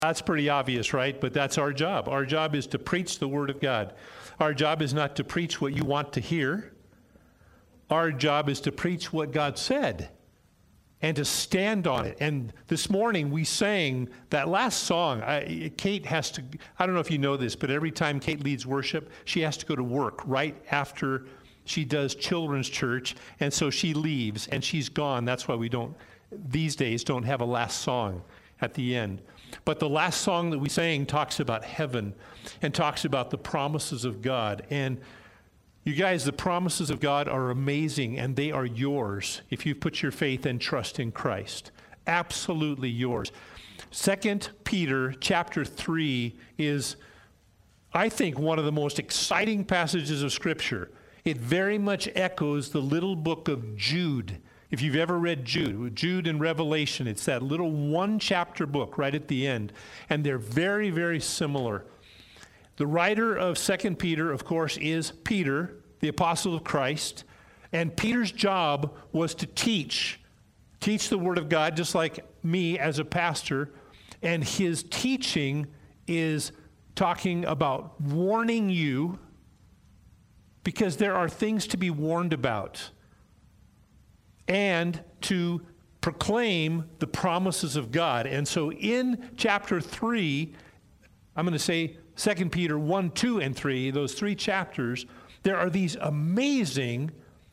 That's pretty obvious, right? But that's our job. Our job is to preach the Word of God. Our job is not to preach what you want to hear. Our job is to preach what God said and to stand on it. And this morning we sang that last song. Kate has to, I don't know if you know this, but every time Kate leads worship, she has to go to work right after she does children's church. And so she leaves and she's gone. That's why we don't, these days, don't have a last song at the end. But the last song that we sang talks about heaven and talks about the promises of God. And you guys, the promises of God are amazing, and they are yours if you put your faith and trust in Christ. Absolutely yours. 2 Peter chapter 3 is, I think, one of the most exciting passages of Scripture. It very much echoes the little book of Jude. If you've ever read Jude in Revelation, it's that little one-chapter book right at the end, and they're very, very similar. The writer of 2 Peter, of course, is Peter, the apostle of Christ. And Peter's job was to teach the Word of God, just like me as a pastor. And his teaching is talking about warning you, because there are things to be warned about, and to proclaim the promises of God. And so in chapter 3, I'm going to say 2 Peter 1, 2, and 3, those three chapters, there are these amazing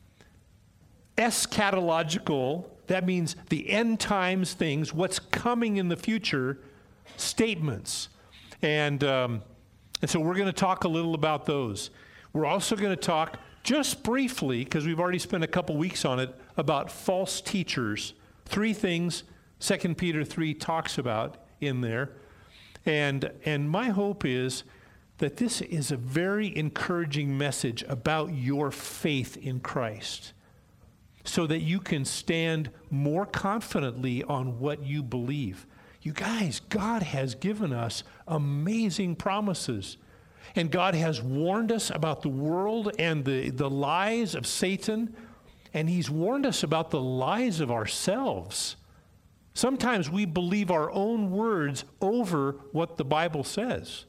eschatological, that means the end times things, what's coming in the future, statements. And so we're going to talk a little about those. We're also going to talk just briefly, because we've already spent a couple weeks on it, about false teachers. Three things 2 Peter 3 talks about in there. And my hope is that this is a very encouraging message about your faith in Christ, so that you can stand more confidently on what you believe. You guys, God has given us amazing promises. And God has warned us about the world and the lies of Satan. And he's warned us about the lies of ourselves. Sometimes we believe our own words over what the Bible says.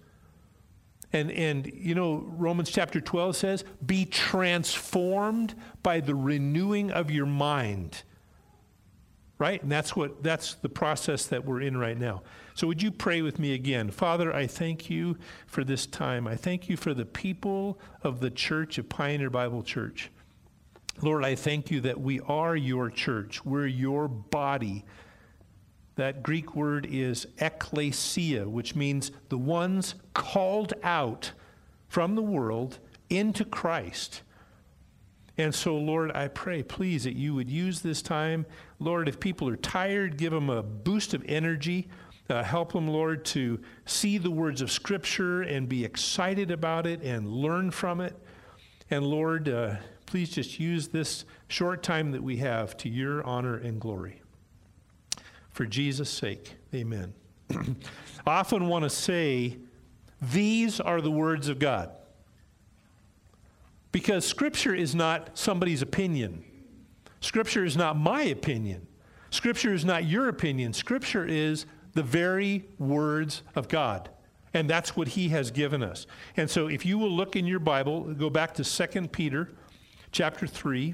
And you know, Romans chapter 12 says, be transformed by the renewing of your mind. Right? And that's the process that we're in right now. So would you pray with me again? Father, I thank you for this time. I thank you for the people of the church of Pioneer Bible Church. Lord, I thank you that we are your church. We're your body. That Greek word is ekklesia, which means the ones called out from the world into Christ. And so, Lord, I pray, please, that you would use this time. Lord, if people are tired, give them a boost of energy. Help them, Lord, to see the words of Scripture and be excited about it and learn from it. And Lord, please just use this short time that we have to your honor and glory. For Jesus' sake, amen. I often want to say, these are the words of God. Because Scripture is not somebody's opinion. Scripture is not my opinion. Scripture is not your opinion. Scripture is the very words of God. And that's what he has given us. And so if you will look in your Bible, go back to 2 Peter chapter 3.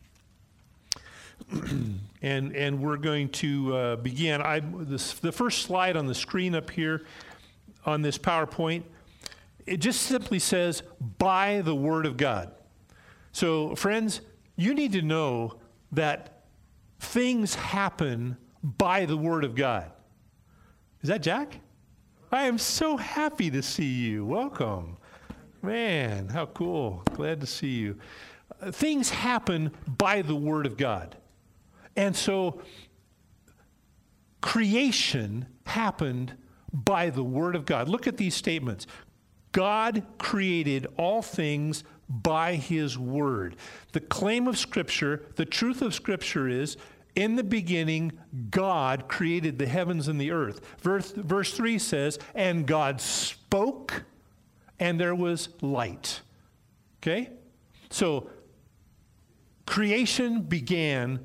And we're going to begin. The first slide on the screen up here on this PowerPoint, it just simply says, by the Word of God. So, friends, you need to know that things happen by the Word of God. Is that Jack? I am so happy to see you. Welcome. Man, how cool. Glad to see you. Things happen by the Word of God. And so creation happened by the Word of God. Look at these statements. God created all things by his Word. The claim of Scripture, the truth of Scripture is, in the beginning, God created the heavens and the earth. Verse 3 says, and God spoke, and there was light. Okay? So creation began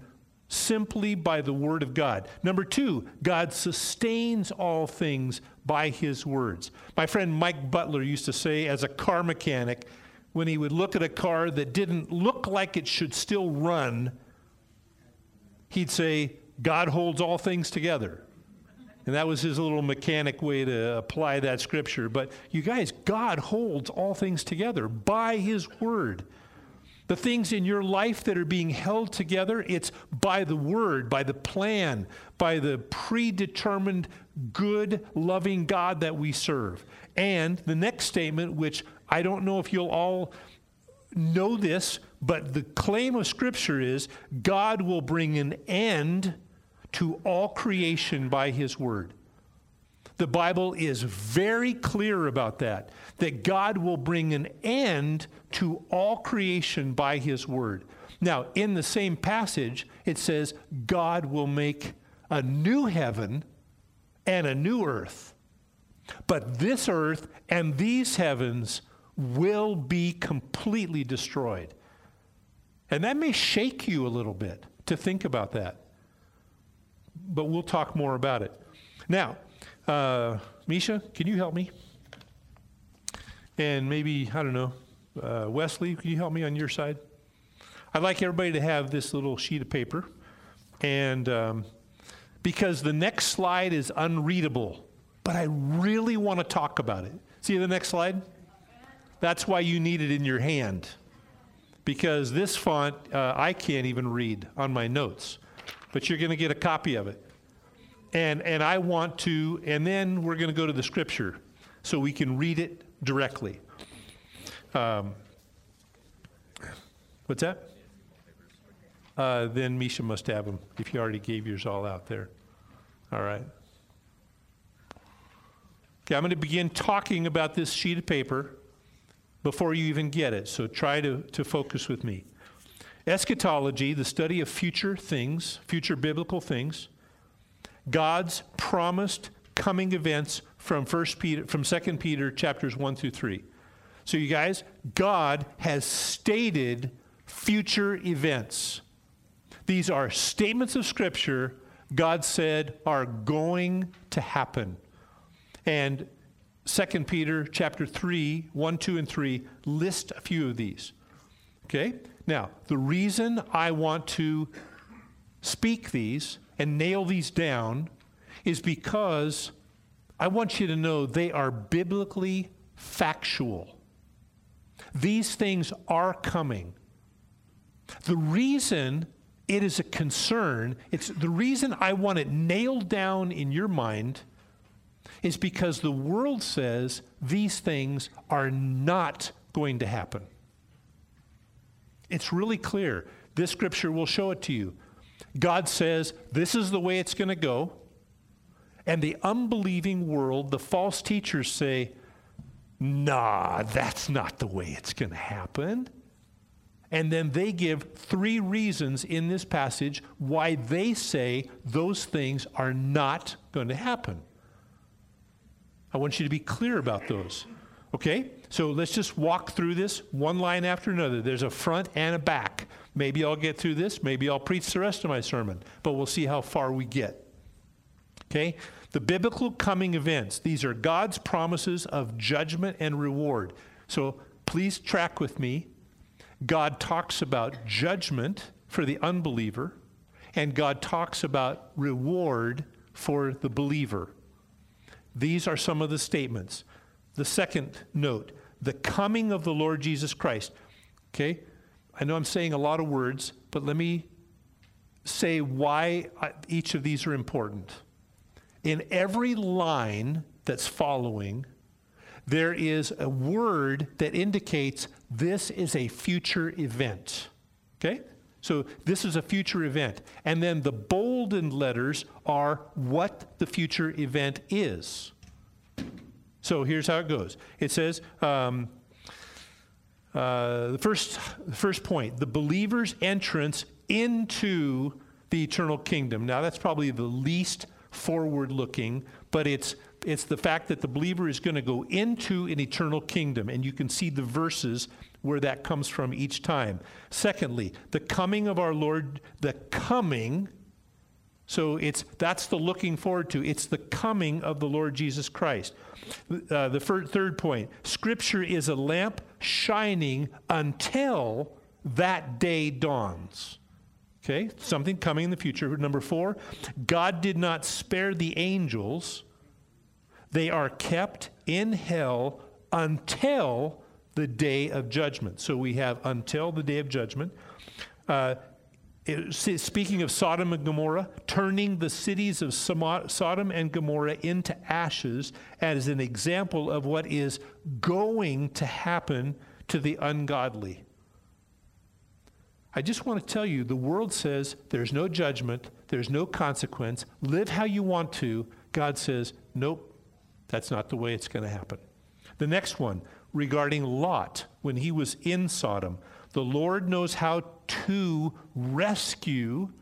simply by the word of God. Number two, God sustains all things by his words. My friend Mike Butler used to say, as a car mechanic, when he would look at a car that didn't look like it should still run, he'd say, God holds all things together. And that was his little mechanic way to apply that scripture. But you guys, God holds all things together by his word. The things in your life that are being held together, it's by the word, by the plan, by the predetermined, good, loving God that we serve. And the next statement, which I don't know if you'll all know this, but the claim of Scripture is God will bring an end to all creation by his word. The Bible is very clear about that God will bring an end to all creation by his word. Now, in the same passage, it says God will make a new heaven and a new earth. But this earth and these heavens will be completely destroyed. And that may shake you a little bit to think about that. But we'll talk more about it. Now, Misha, can you help me? And maybe, I don't know, Wesley, can you help me on your side? I'd like everybody to have this little sheet of paper. And because the next slide is unreadable, but I really want to talk about it. See the next slide? That's why you need it in your hand. Because this font, I can't even read on my notes. But you're going to get a copy of it. And I want to, and then we're going to go to the scripture so we can read it directly. What's that? Then Misha must have them if you already gave yours all out there. All right. Okay, I'm going to begin talking about this sheet of paper before you even get it. So try to focus with me. Eschatology, the study of future things, future biblical things, God's promised coming events from 2 Peter chapters 1 through 3. So you guys, God has stated future events. These are statements of Scripture God said are going to happen. And 2 Peter chapter 3, 1, 2, and 3 list a few of these. Okay? Now, the reason I want to speak these and nail these down is because I want you to know they are biblically factual. These things are coming. The reason it is a concern, it's the reason I want it nailed down in your mind is because the world says these things are not going to happen. It's really clear. This scripture will show it to you. God says this is the way it's going to go. And the unbelieving world, the false teachers say, nah, that's not the way it's going to happen. And then they give 3 reasons in this passage why they say those things are not going to happen. I want you to be clear about those. Okay? So let's just walk through this one line after another. There's a front and a back. Maybe I'll get through this. Maybe I'll preach the rest of my sermon. But we'll see how far we get. Okay? The biblical coming events. These are God's promises of judgment and reward. So please track with me. God talks about judgment for the unbeliever, and God talks about reward for the believer. These are some of the statements. The second note, the coming of the Lord Jesus Christ. Okay? I know I'm saying a lot of words, but let me say why each of these are important. In every line that's following, there is a word that indicates this is a future event. Okay? So this is a future event. And then the boldened letters are what the future event is. So here's how it goes. It says, the first point, the believer's entrance into the eternal kingdom. Now that's probably the least forward-looking, but it's it's the fact that the believer is going to go into an eternal kingdom, and you can see the verses where that comes from each time. Secondly, the coming of our Lord, the coming, so that's the looking forward to. It's the coming of the Lord Jesus Christ. The third point, Scripture is a lamp shining until that day dawns. Okay, something coming in the future. Number 4, God did not spare the angels. They are kept in hell until the day of judgment. So we have until the day of judgment. Speaking of Sodom and Gomorrah, turning the cities of Sodom and Gomorrah into ashes as an example of what is going to happen to the ungodly. I just want to tell you, the world says there's no judgment, there's no consequence, live how you want to. God says, nope, that's not the way it's going to happen. The next one, regarding Lot, when he was in Sodom, the Lord knows how to rescue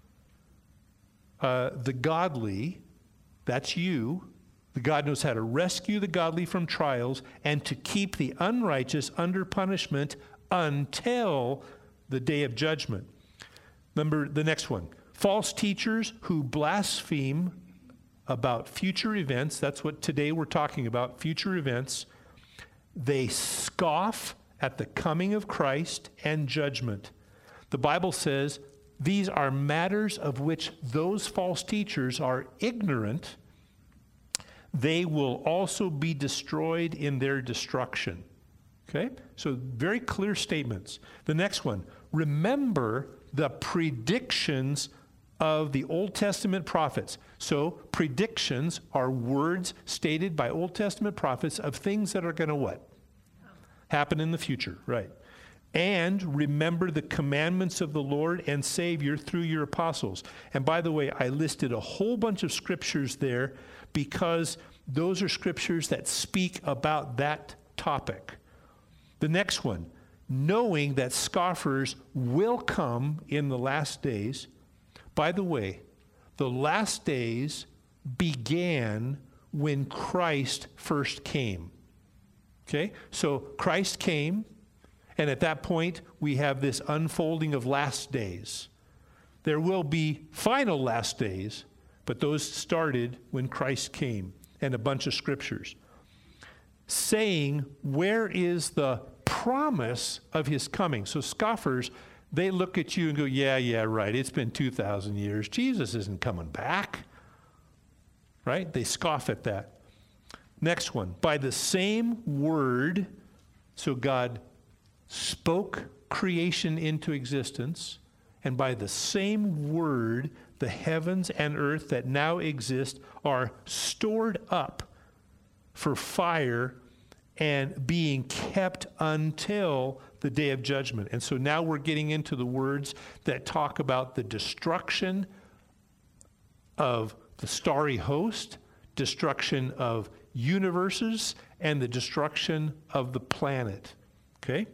the godly, that's you. God knows how to rescue the godly from trials and to keep the unrighteous under punishment until the day of judgment. Remember the next one. False teachers who blaspheme about future events, that's what today we're talking about, future events. They scoff at the coming of Christ and judgment. The Bible says these are matters of which those false teachers are ignorant. They will also be destroyed in their destruction. Okay? So very clear statements. The next one, remember the predictions of the Old Testament prophets. So predictions are words stated by Old Testament prophets of things that are going to what? Happen in the future, right? And remember the commandments of the Lord and Savior through your apostles. And by the way, I listed a whole bunch of scriptures there because those are scriptures that speak about that topic. The next one, knowing that scoffers will come in the last days. By the way, the last days began when Christ first came. Okay? So Christ came, and at that point, we have this unfolding of last days. There will be final last days, but those started when Christ came, and a bunch of scriptures saying, where is the promise of his coming? So scoffers, they look at you and go, yeah, right, it's been 2,000 years. Jesus isn't coming back. Right? They scoff at that. Next one, by the same word, so God spoke creation into existence, and by the same word, the heavens and earth that now exist are stored up for fire and being kept until the day of judgment. And so now we're getting into the words that talk about the destruction of the starry host, destruction of universes, and the destruction of the planet. Okay?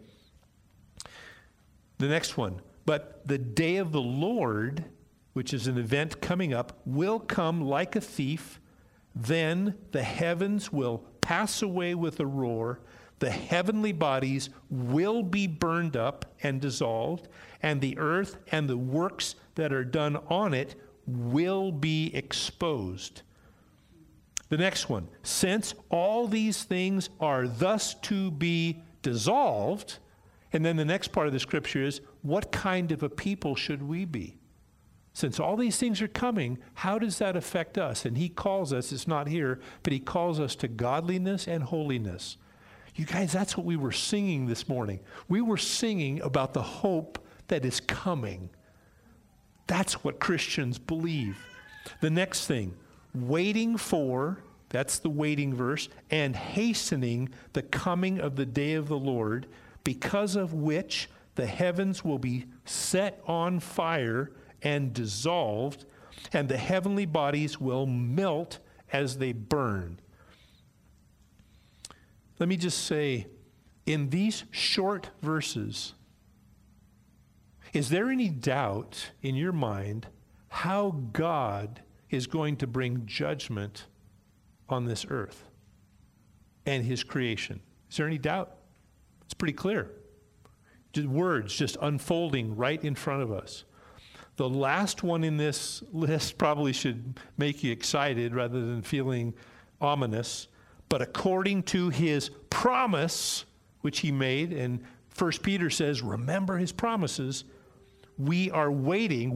The next one. But the day of the Lord, which is an event coming up, will come like a thief. Then the heavens will pass away with a roar. The heavenly bodies will be burned up and dissolved, and the earth and the works that are done on it will be exposed. The next one, since all these things are thus to be dissolved, and then the next part of the scripture is, what kind of a people should we be? Since all these things are coming, how does that affect us? And he calls us, it's not here, but he calls us to godliness and holiness. You guys, that's what we were singing this morning. We were singing about the hope that is coming. That's what Christians believe. The next thing, waiting for, that's the waiting verse, and hastening the coming of the day of the Lord, because of which the heavens will be set on fire and dissolved, and the heavenly bodies will melt as they burn. Let me just say, in these short verses, is there any doubt in your mind how God is going to bring judgment on this earth and his creation. Is there any doubt? It's pretty clear. Just words just unfolding right in front of us. The last one in this list probably should make you excited rather than feeling ominous. But according to his promise, which he made, and 1 Peter says, remember his promises, we are waiting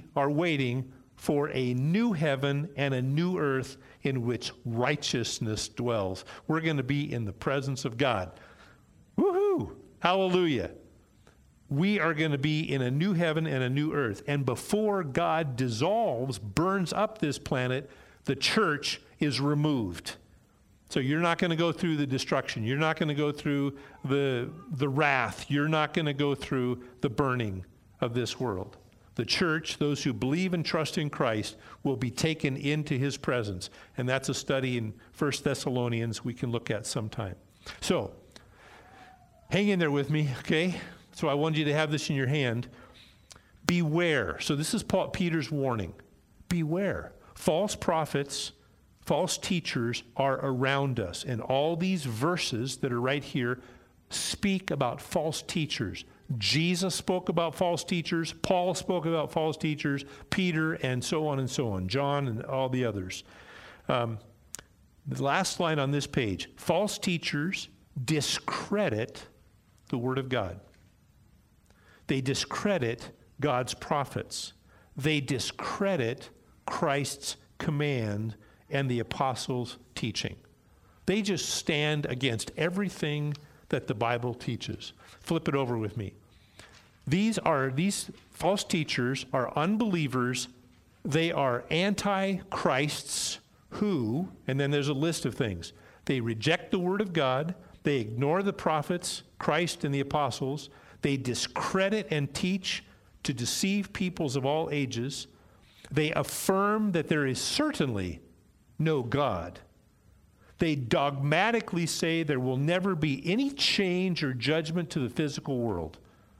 for a new heaven and a new earth in which righteousness dwells. We're going to be in the presence of God. Woohoo! Hallelujah. We are going to be in a new heaven and a new earth. And before God dissolves, burns up this planet, the church is removed. So you're not going to go through the destruction. You're not going to go through the wrath. You're not going to go through the burning of this world. The church, those who believe and trust in Christ, will be taken into his presence. And that's a study in 1 Thessalonians we can look at sometime. So, hang in there with me, okay? So I want you to have this in your hand. Beware. So this is Peter's warning. Beware. False prophets, false teachers are around us. And all these verses that are right here speak about false teachers. Jesus spoke about false teachers. Paul spoke about false teachers. Peter, and so on and so on. John and all the others. The last line on this page. False teachers discredit the Word of God. They discredit God's prophets. They discredit Christ's command and the apostles' teaching. They just stand against everything that the Bible teaches. Flip it over with me. These false teachers are unbelievers. They are antichrists who, and then there's a list of things. They reject the Word of God. They ignore the prophets, Christ and the apostles. They discredit and teach to deceive peoples of all ages. They affirm that there is certainly no God. They dogmatically say there will never be any change or judgment to the physical world.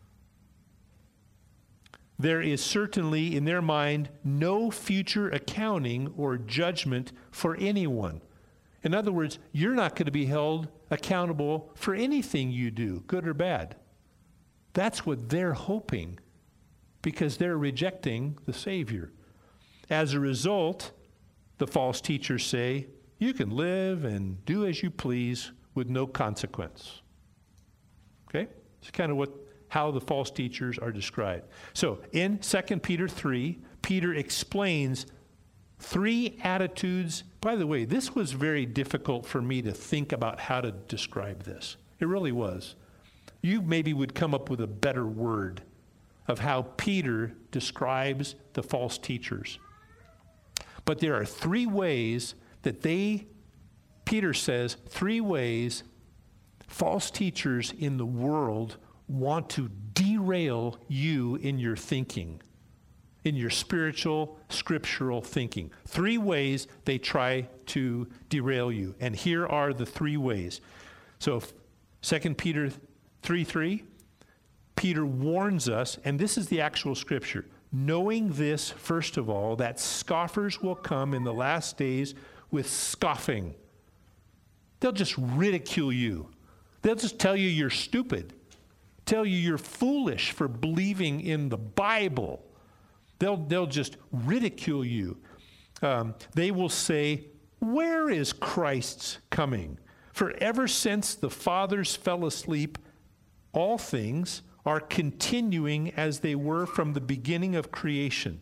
There is certainly, in their mind, no future accounting or judgment for anyone. In other words, you're not going to be held accountable for anything you do, good or bad. That's what they're hoping, because they're rejecting the Savior. As a result, the false teachers say, you can live and do as you please with no consequence. Okay? It's kind of how the false teachers are described. So in 2 Peter 3, Peter explains 3 attitudes. By the way, this was very difficult for me to think about how to describe this. It really was. You maybe would come up with a better word of how Peter describes the false teachers. But there are 3 ways that Peter says, 3 ways false teachers in the world want to derail you in your thinking, in your spiritual, scriptural thinking. 3 ways they try to derail you. And here are the 3 ways. So 2 Peter 3:3, Peter warns us, and this is the actual scripture, knowing this, first of all, that scoffers will come in the last days with scoffing. They'll just ridicule you. They'll just tell you you're stupid, tell you you're foolish for believing in the Bible. They'll just ridicule you. They will say, where is Christ's coming? For ever since the fathers fell asleep, all things are continuing as they were from the beginning of creation.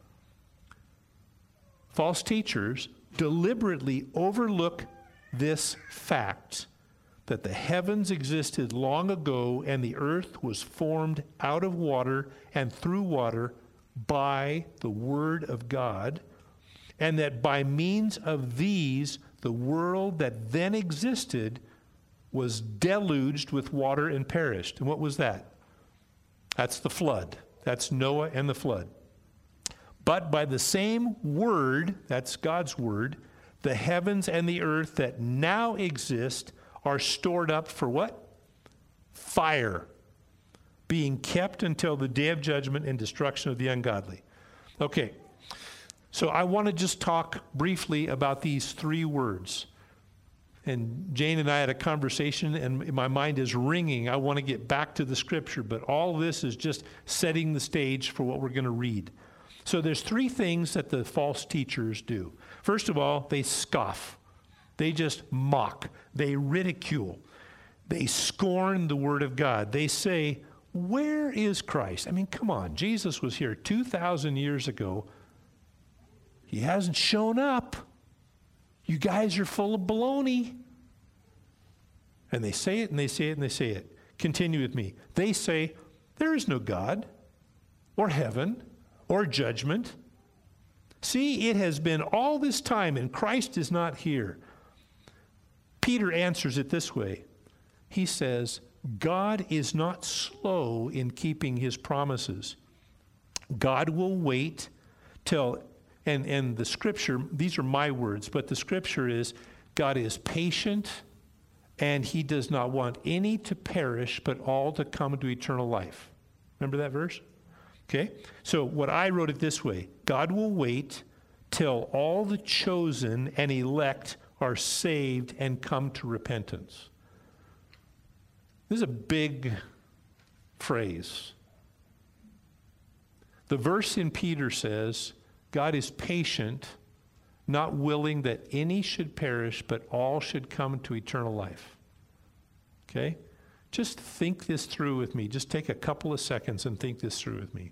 False teachers deliberately overlook this fact that the heavens existed long ago and the earth was formed out of water and through water by the word of God, and that by means of these, the world that then existed was deluged with water and perished. And what was that? That's the flood. That's Noah and the flood. But by the same word, that's God's word, the heavens and the earth that now exist are stored up for what? Fire, being kept until the day of judgment and destruction of the ungodly. Okay, So I want to just talk briefly about these three words. And Jane and I had a conversation, and my mind is ringing. I want to get back to the scripture, but all this is just setting the stage for what we're going to read. So there's three things that the false teachers do. First of all, they scoff. They just mock. They ridicule. They scorn the word of God. They say, where is Christ? I mean, come on. Jesus was here 2,000 years ago. He hasn't shown up. You guys are full of baloney. And they say it, and they say it, and they say it. Continue with me. They say, there is no God, or heaven, or judgment. See, it has been all this time, and Christ is not here. Peter answers it this way. He says, God is not slow in keeping his promises. God will wait till, and the scripture, these are my words, but the scripture is, God is patient, and he does not want any to perish, but all to come to eternal life. Remember that verse? Okay? So what I wrote it this way, God will wait till all the chosen and elect are saved and come to repentance. This is a big phrase. The verse in Peter says, God is patient, not willing that any should perish, but all should come to eternal life. Okay? Just think this through with me. Just take a couple of seconds and think this through with me.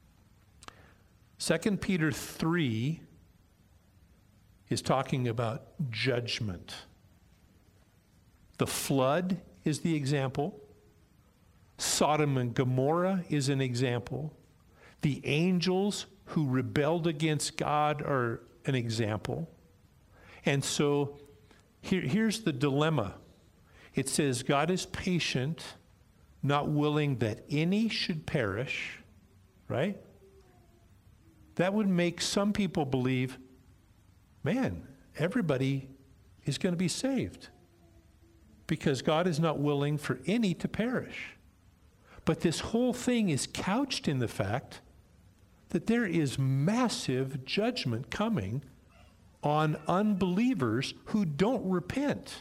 2 Peter 3 is talking about judgment. The flood is the example. Sodom and Gomorrah is an example. The angels who rebelled against God are an example. And so here's the dilemma. It says God is patient, not willing that any should perish, right? That would make some people believe, man, everybody is going to be saved because God is not willing for any to perish. But this whole thing is couched in the fact that there is massive judgment coming on unbelievers who don't repent.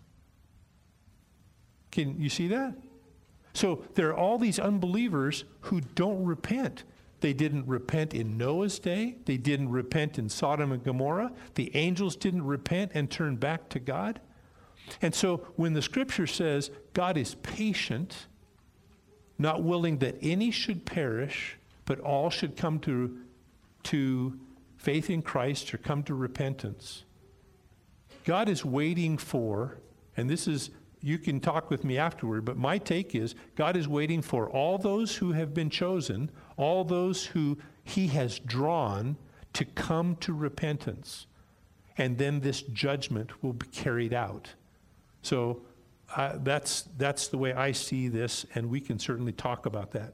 Can you see that? So there are all these unbelievers who don't repent. They didn't repent in Noah's day. They didn't repent in Sodom and Gomorrah. The angels didn't repent and turn back to God. And so when the scripture says God is patient, not willing that any should perish, but all should come to faith in Christ or come to repentance, God is waiting for, and this is, you can talk with me afterward, but my take is God is waiting for all those who have been chosen, all those who he has drawn to come to repentance. And then this judgment will be carried out. So that's the way I see this, and we can certainly talk about that.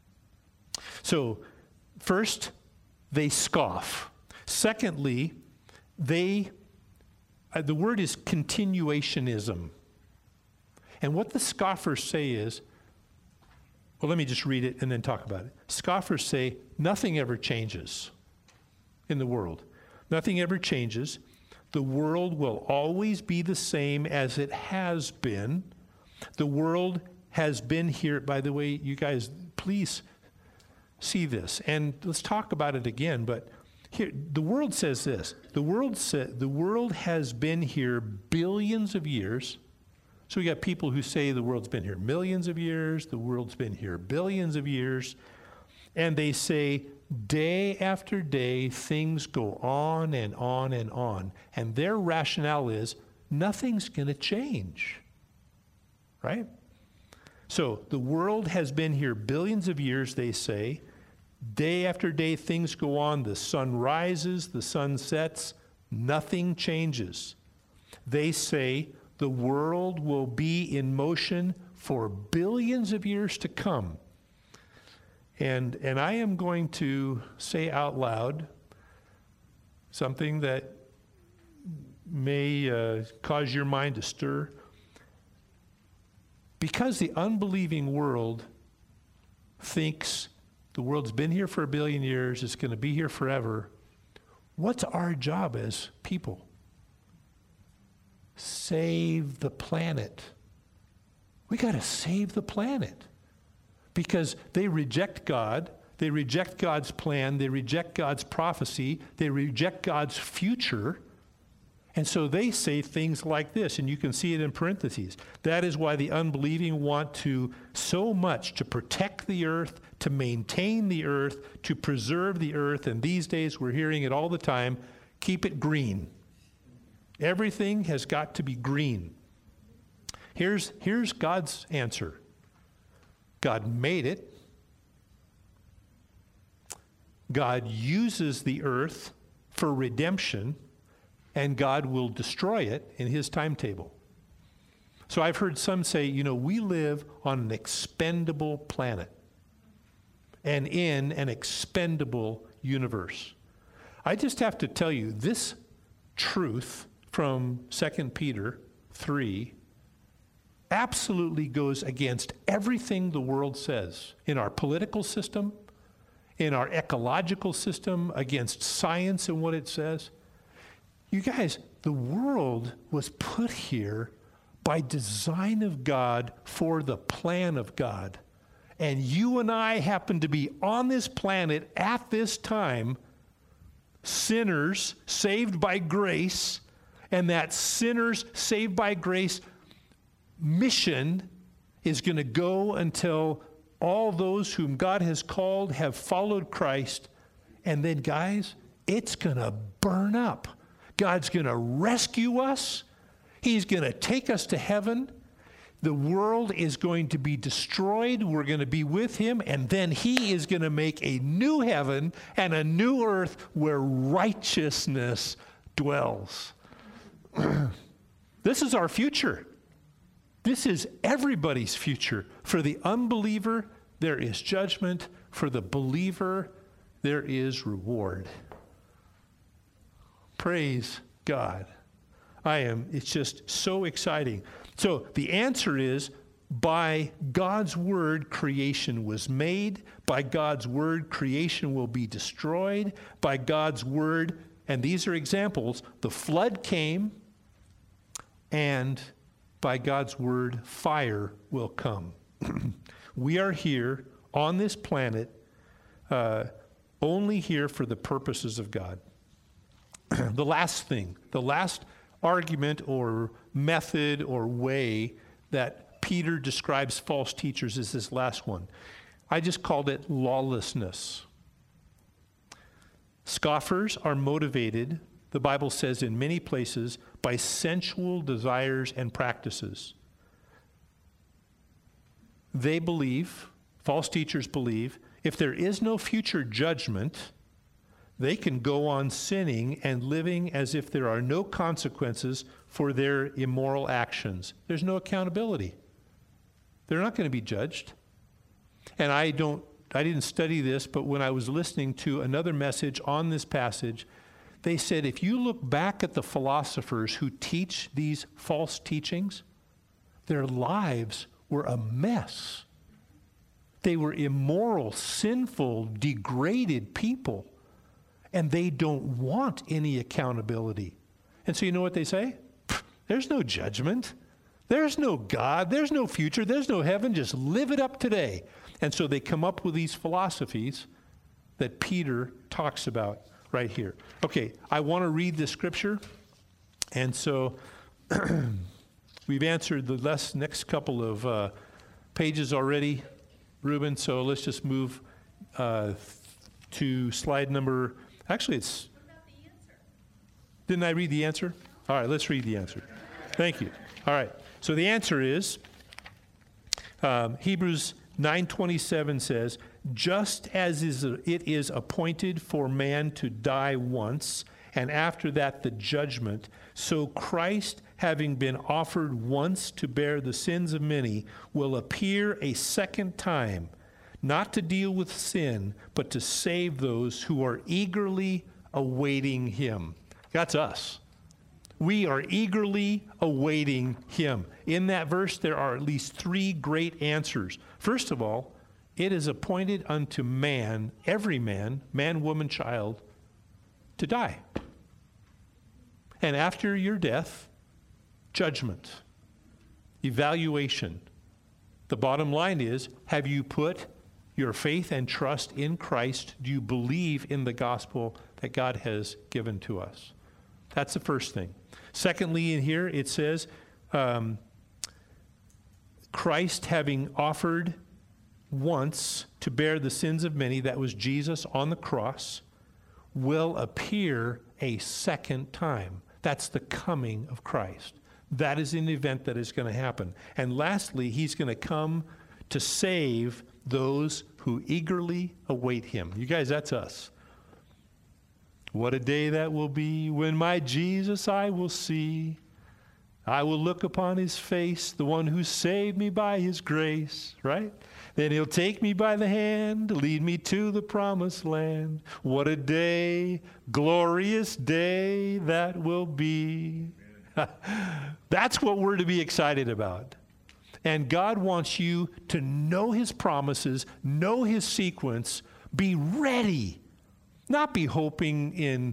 So first, they scoff. Secondly, the word is continuationism. And what the scoffers say is, well, let me just read it and then talk about it. Scoffers say, nothing ever changes in the world. Nothing ever changes. The world will always be the same as it has been. The world has been here. By the way, you guys, please see this. And let's talk about it again. But here, the world says this. The world has been here billions of years. So we got people who say the world's been here millions of years, the world's been here billions of years, and they say day after day things go on and on and on, and their rationale is nothing's going to change, right? So the world has been here billions of years, they say. Day after day things go on, the sun rises, the sun sets, nothing changes. They say the world will be in motion for billions of years to come. And I am going to say out loud something that may cause your mind to stir. Because the unbelieving world thinks the world's been here for a billion years, it's going to be here forever, What's our job as people? Save the planet. We got to save the planet because they reject God. They reject God's plan. They reject God's prophecy. They reject God's future. And so they say things like this, and you can see it in parentheses. That is why the unbelieving want to so much to protect the earth, to maintain the earth, to preserve the earth. And these days we're hearing it all the time, keep it green. Everything has got to be green. Here's God's answer. God made it. God uses the earth for redemption, and God will destroy it in his timetable. So I've heard some say, we live on an expendable planet and in an expendable universe. I just have to tell you, this truth from 2 Peter 3 absolutely goes against everything the world says in our political system, in our ecological system, against science and what it says. You guys, the world was put here by design of God for the plan of God. And you and I happen to be on this planet at this time, sinners saved by grace, and that sinners saved by grace mission is going to go until all those whom God has called have followed Christ. And then, guys, it's going to burn up. God's going to rescue us. He's going to take us to heaven. The world is going to be destroyed. We're going to be with him. And then he is going to make a new heaven and a new earth where righteousness dwells. This is our future. This is everybody's future. For the unbeliever, there is judgment. For the believer, there is reward. Praise God. It's just so exciting. So the answer is, by God's word, creation was made. By God's word, creation will be destroyed. By God's word, and these are examples, the flood came, and by God's word, fire will come. We are here on this planet, only here for the purposes of God. The last thing, the last argument or method or way that Peter describes false teachers is this last one. I just called it lawlessness. Scoffers are motivated, the Bible says in many places, by sensual desires and practices. They believe, false teachers believe, if there is no future judgment, they can go on sinning and living as if there are no consequences for their immoral actions. There's no accountability. They're not going to be judged. And I didn't study this, but when I was listening to another message on this passage, they said if you look back at the philosophers who teach these false teachings, their lives were a mess. They were immoral, sinful, degraded people. And they don't want any accountability. And so you know what they say? There's no judgment. There's no God. There's no future. There's no heaven. Just live it up today. And so they come up with these philosophies that Peter talks about right here. Okay, I want to read the scripture. And so we've answered the next couple of pages already, Ruben. So let's just move to slide number. Actually, it's. What about the answer? Didn't I read the answer? All right, let's read the answer. Thank you. All right. So the answer is Hebrews 9:27 says, "Just as it is appointed for man to die once, and after that the judgment, so Christ, having been offered once to bear the sins of many, will appear a second time, not to deal with sin, but to save those who are eagerly awaiting him." That's us. We are eagerly awaiting him. In that verse, there are at least three great answers. First of all, it is appointed unto man, every man, woman, child, to die. And after your death, judgment, evaluation. The bottom line is, have you put your faith and trust in Christ? Do you believe in the gospel that God has given to us? That's the first thing. Secondly, in here it says, Christ having offered once to bear the sins of many, that was Jesus on the cross, will appear a second time. That's the coming of Christ. That is an event that is going to happen. And lastly, he's going to come to save those who eagerly await him. You guys, that's us. What a day that will be when my Jesus I will see. I will look upon his face, the one who saved me by his grace, right? Then he'll take me by the hand, lead me to the promised land. What a day, glorious day that will be. That's what we're to be excited about. And God wants you to know his promises, know his sequence, be ready, not be hoping in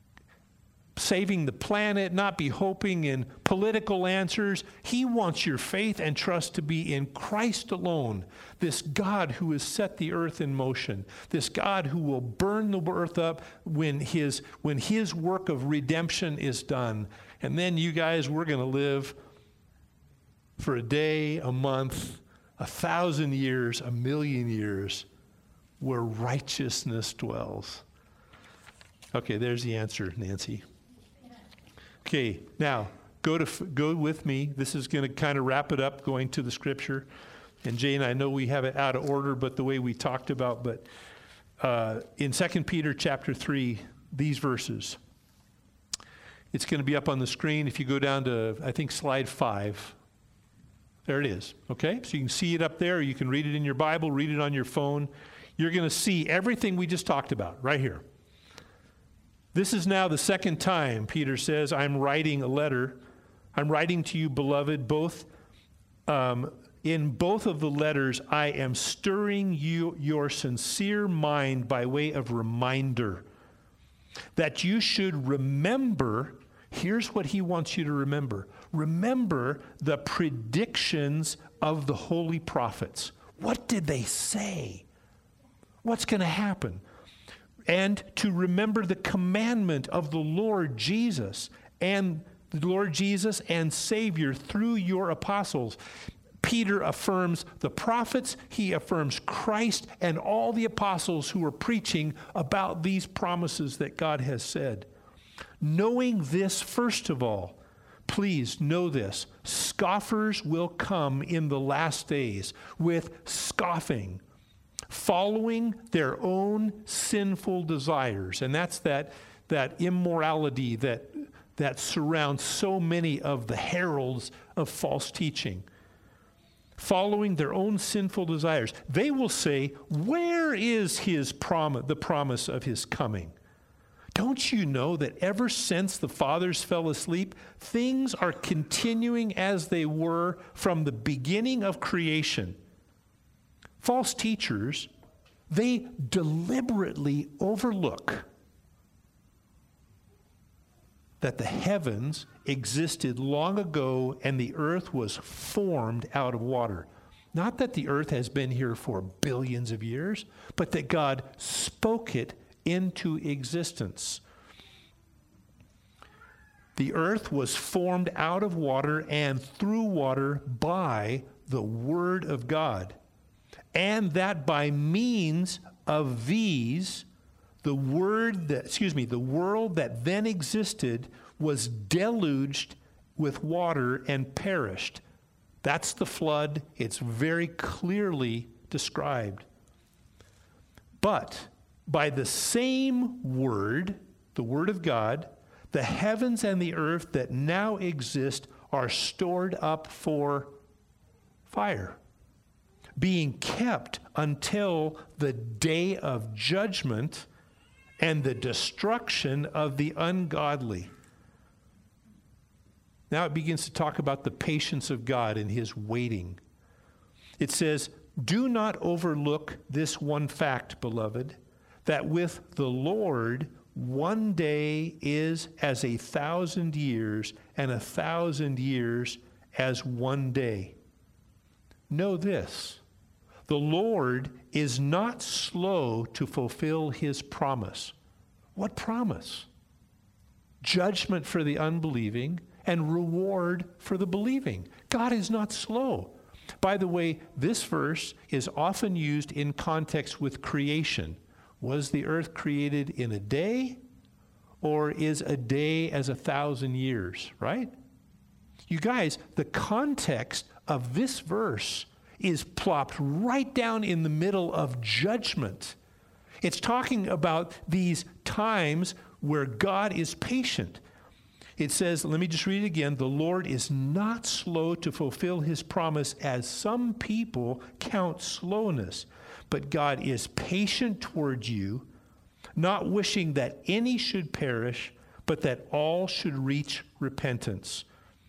saving the planet, not be hoping in political answers. He wants your faith and trust to be in Christ alone, this God who has set the earth in motion, this God who will burn the earth up when his work of redemption is done. And then you guys, we're going to live for a day, a month, 1,000 years, 1,000,000 years, where righteousness dwells. Okay, there's the answer, Nancy. Okay, now go with me. This is going to kind of wrap it up, going to the scripture. And Jane, I know we have it out of order, but the way we talked about, but in 2 Peter chapter 3, these verses. It's going to be up on the screen. If you go down to, I think, slide 5. There it is, okay? So you can see it up there. You can read it in your Bible, read it on your phone. You're going to see everything we just talked about right here. This is now the second time, Peter says, I'm writing a letter. I'm writing to you, beloved, in both of the letters, I am stirring your sincere mind by way of reminder that you should remember. Here's what he wants you to remember. Remember the predictions of the holy prophets. What did they say? What's going to happen? And to remember the commandment of the Lord Jesus and Savior through your apostles. Peter affirms the prophets, he affirms Christ and all the apostles who are preaching about these promises that God has said. Knowing this, first of all, please know this, scoffers will come in the last days with scoffing, following their own sinful desires. And that's that immorality that surrounds so many of the heralds of false teaching. Following their own sinful desires. They will say, where is his the promise of his coming? Don't you know that ever since the fathers fell asleep, things are continuing as they were from the beginning of creation? False teachers, they deliberately overlook that the heavens existed long ago and the earth was formed out of water. Not that the earth has been here for billions of years, but that God spoke it into existence. The earth was formed out of water and through water by the word of God. And that by means of these, the world that then existed was deluged with water and perished. That's the flood. It's very clearly described. But by the same word, the word of God, the heavens and the earth that now exist are stored up for fire, being kept until the day of judgment and the destruction of the ungodly. Now it begins to talk about the patience of God and his waiting. It says, do not overlook this one fact, beloved, that with the Lord, one day is as 1,000 years, and 1,000 years as one day. Know this, the Lord is not slow to fulfill his promise. What promise? Judgment for the unbelieving and reward for the believing. God is not slow. By the way, this verse is often used in context with creation. Was the earth created in a day, or is a day as 1,000 years, right? You guys, the context of this verse is plopped right down in the middle of judgment. It's talking about these times where God is patient. It says, let me just read it again, the Lord is not slow to fulfill his promise, as some people count slowness, but God is patient towards you, not wishing that any should perish, but that all should reach repentance.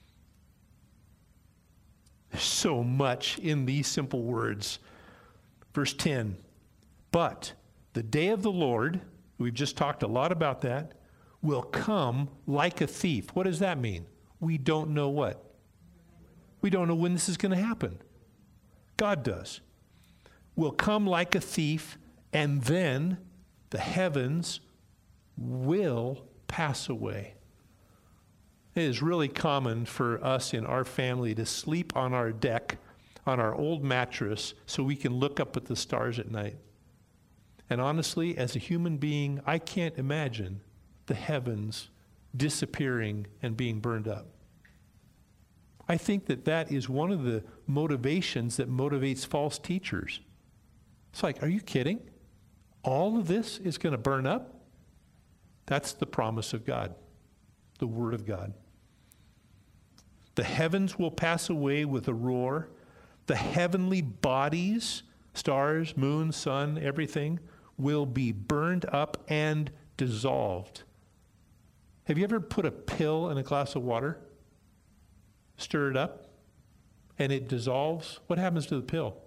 There's so much in these simple words. Verse 10, but the day of the Lord, we've just talked a lot about that, will come like a thief. What does that mean? We don't know what? We don't know when this is going to happen. God does. Will come like a thief, and then the heavens will pass away. It is really common for us in our family to sleep on our deck, on our old mattress, so we can look up at the stars at night. And honestly, as a human being, I can't imagine the heavens disappearing and being burned up. I think that that is one of the motivations that motivates false teachers. It's like, are you kidding? All of this is going to burn up? That's the promise of God, the Word of God. The heavens will pass away with a roar. The heavenly bodies, stars, moon, sun, everything, will be burned up and dissolved. Have you ever put a pill in a glass of water, stir it up, and it dissolves? What happens to the pill?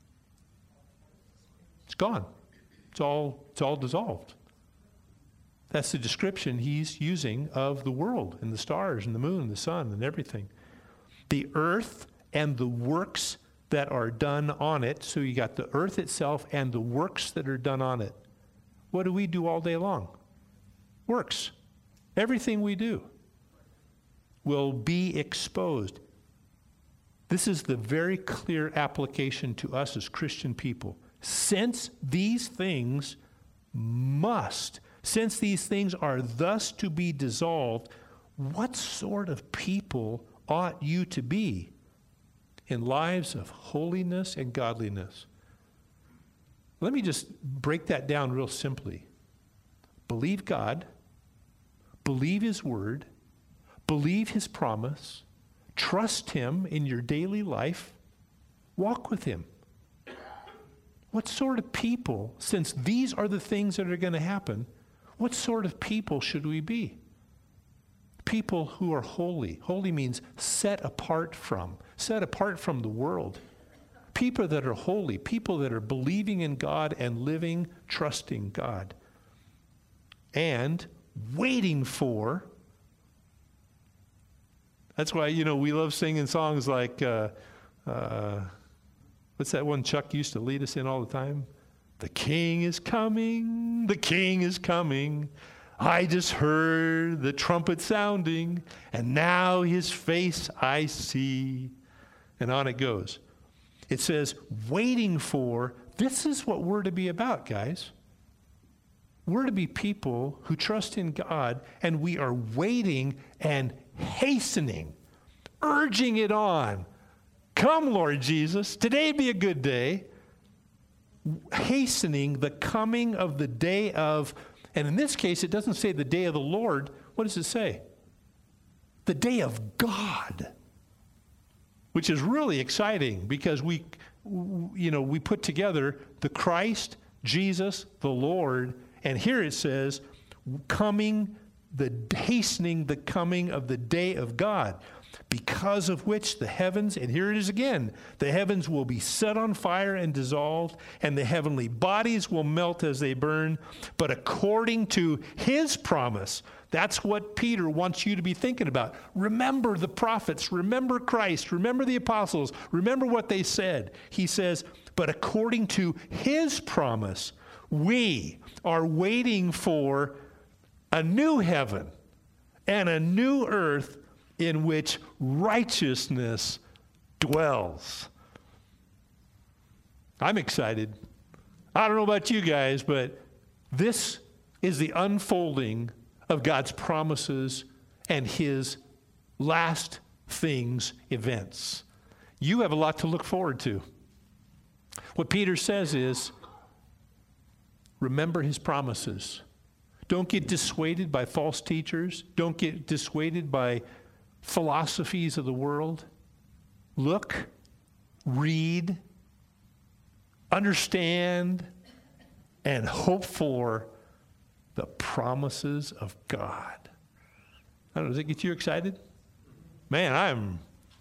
It's gone. It's all dissolved. That's the description he's using of the world and the stars and the moon and the sun and everything. The earth and the works that are done on it. So you got the earth itself and the works that are done on it. What do we do all day long? Works. Everything we do will be exposed. This is the very clear application to us as Christian people. Since these things are thus to be dissolved, what sort of people ought you to be in lives of holiness and godliness? Let me just break that down real simply. Believe God, believe his word, believe his promise, trust him in your daily life, walk with him. What sort of people, since these are the things that are going to happen, what sort of people should we be? People who are holy. Holy means set apart from the world. People that are holy, people that are believing in God and living, trusting God. And waiting for, that's why, we love singing songs like, what's that one Chuck used to lead us in all the time? The King is coming, the King is coming. I just heard the trumpet sounding, and now his face I see. And on it goes. It says, waiting for, this is what we're to be about, guys. We're to be people who trust in God, and we are waiting and hastening, urging it on. Come, Lord Jesus, today be a good day. Hastening the coming of the day of, and in this case, it doesn't say the day of the Lord. What does it say? The day of God, which is really exciting because we put together the Christ, Jesus, the Lord, and here it says, hastening the coming of the day of God. because of which the heavens, and here it is again, the heavens will be set on fire and dissolved, and the heavenly bodies will melt as they burn. But according to his promise, that's what Peter wants you to be thinking about. Remember the prophets, remember Christ, remember the apostles, remember what they said. He says, but according to his promise, we are waiting for a new heaven and a new earth in which righteousness dwells. I'm excited. I don't know about you guys, but this is the unfolding of God's promises and his last things events. You have a lot to look forward to. What Peter says is, remember his promises. Don't get dissuaded by false teachers. Don't get dissuaded by philosophies of the world. Look, read, understand, and hope for the promises of God. I don't know, does it get you excited? Man,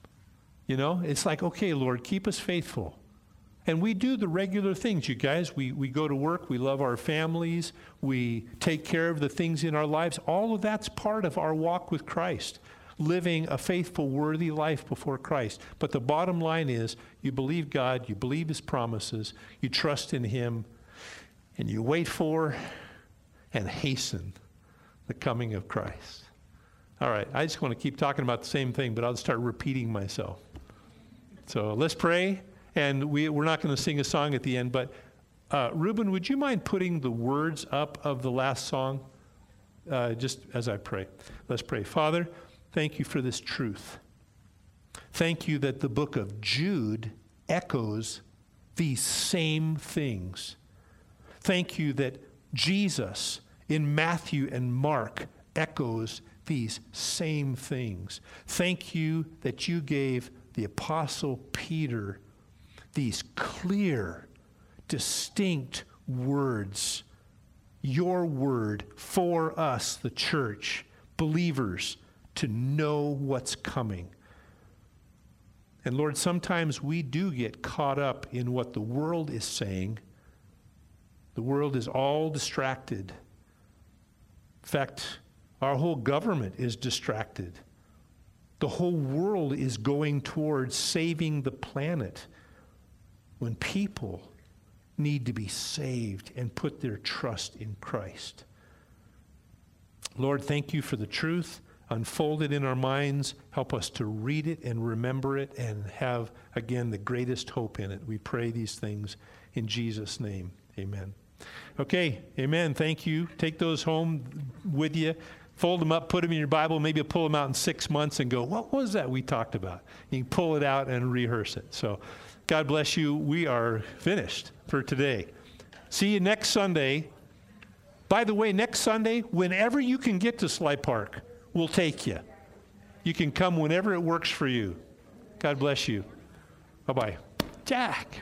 it's like, okay, Lord, keep us faithful. And we do the regular things, you guys. We go to work, we love our families, we take care of the things in our lives. All of that's part of our walk with Christ, living a faithful, worthy life before Christ. But the bottom line is, you believe God, you believe his promises, you trust in him, and you wait for and hasten the coming of Christ. All right, I just want to keep talking about the same thing, but I'll start repeating myself. So let's pray. And we're not going to sing a song at the end, but Ruben, would you mind putting the words up of the last song just as I pray? Let's pray. Father, thank you for this truth. Thank you that the book of Jude echoes these same things. Thank you that Jesus in Matthew and Mark echoes these same things. Thank you that you gave the Apostle Peter these clear, distinct words, your word for us, the church, believers, to know what's coming. And Lord, sometimes we do get caught up in what the world is saying. The world is all distracted. In fact, our whole government is distracted. The whole world is going towards saving the planet, when people need to be saved and put their trust in Christ. Lord, thank you for the truth. Unfold it in our minds. Help us to read it and remember it and have, again, the greatest hope in it. We pray these things in Jesus' name. Amen. Okay, amen. Thank you. Take those home with you. Fold them up, put them in your Bible. Maybe you'll pull them out in 6 months and go, what was that we talked about? You can pull it out and rehearse it. So God bless you. We are finished for today. See you next Sunday. By the way, next Sunday, whenever you can get to Sly Park, we'll take you. You can come whenever it works for you. God bless you. Bye-bye. Jack.